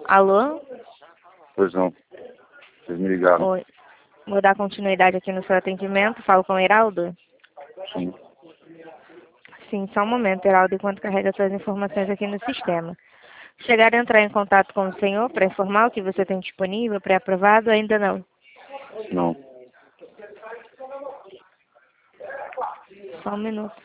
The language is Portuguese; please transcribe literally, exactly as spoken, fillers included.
Alô? Pois não. Vocês me ligaram. Oi. Vou dar continuidade aqui no seu atendimento. Falo com o Heraldo? Sim. Sim, só um momento, Heraldo, enquanto carrega suas informações aqui no sistema. Chegaram a entrar em contato com o senhor para informar o que você tem disponível, pré-aprovado? Ainda não? Não. Só um minuto.